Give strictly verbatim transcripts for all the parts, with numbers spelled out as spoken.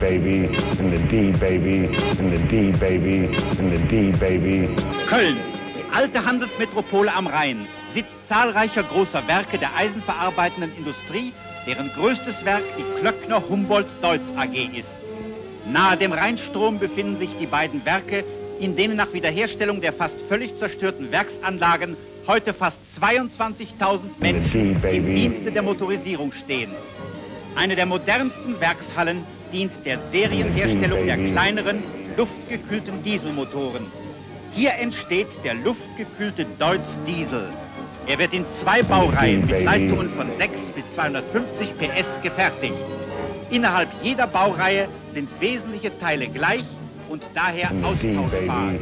baby, in the D, baby, in the D, baby, in the D, baby. Köln, die alte Handelsmetropole am Rhein, Sitz zahlreicher großer Werke der eisenverarbeitenden Industrie, deren größtes Werk die Klöckner-Humboldt-Deutz A G ist. Nahe dem Rheinstrom befinden sich die beiden Werke, in denen nach Wiederherstellung der fast völlig zerstörten Werksanlagen heute fast zweiundzwanzigtausend Menschen im Dienste der Motorisierung stehen. Eine der modernsten Werkshallen dient der Serienherstellung der kleineren, luftgekühlten Dieselmotoren. Hier entsteht der luftgekühlte Deutz Diesel. Er wird in zwei Baureihen mit Leistungen von sechs bis zweihundertfünfzig P S gefertigt. Innerhalb jeder Baureihe sind wesentliche Teile gleich und daher austauschbar.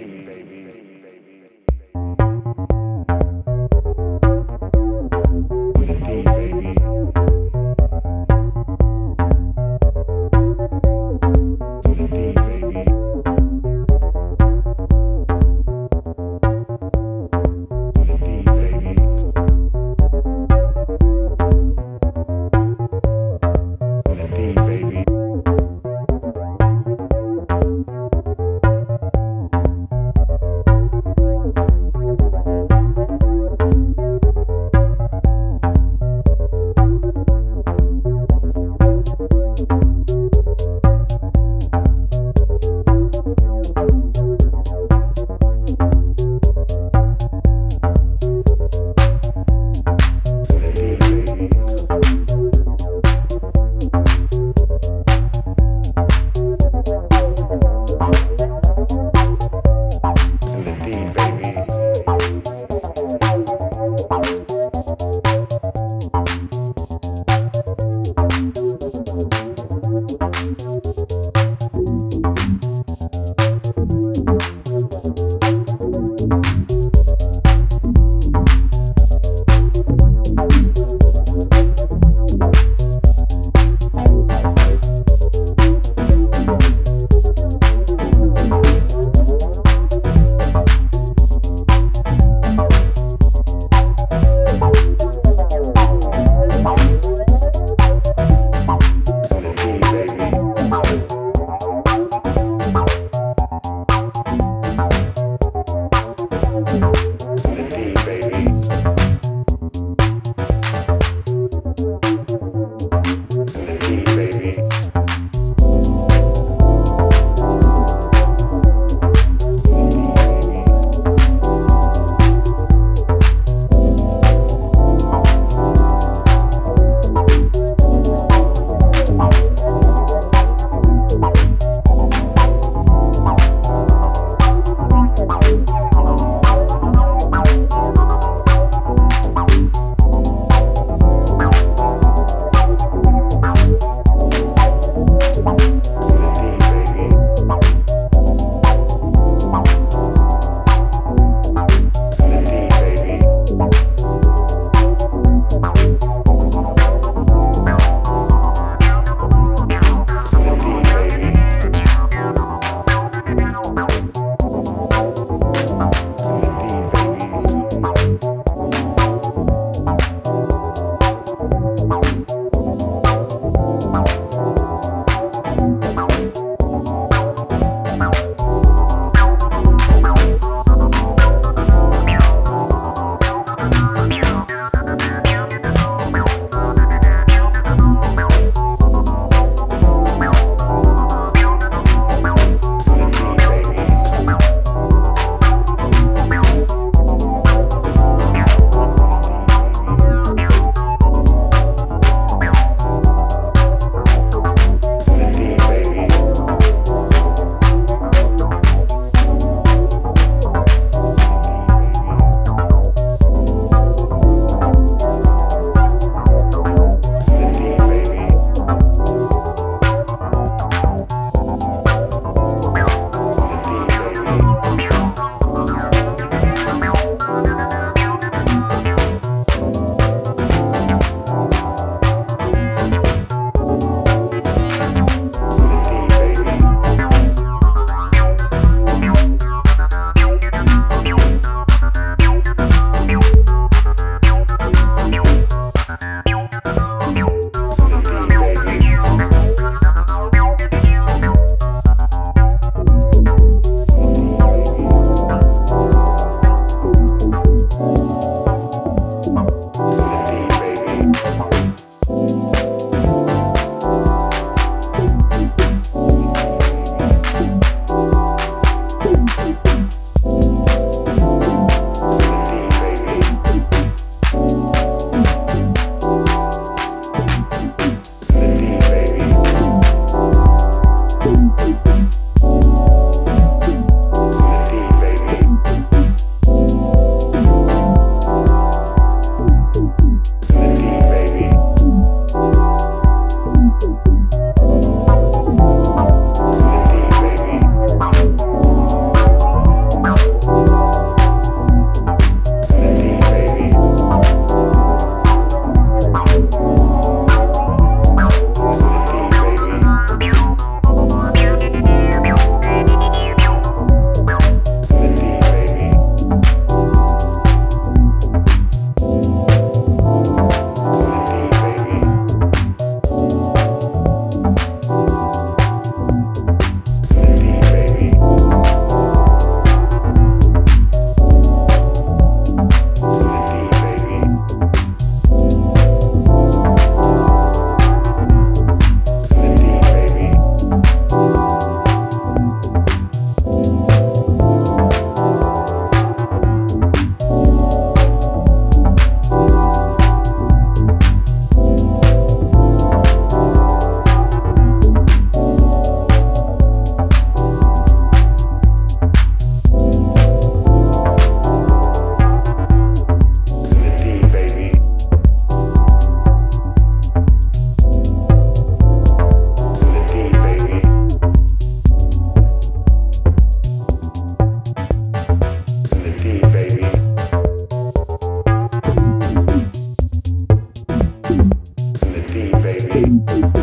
Thank you.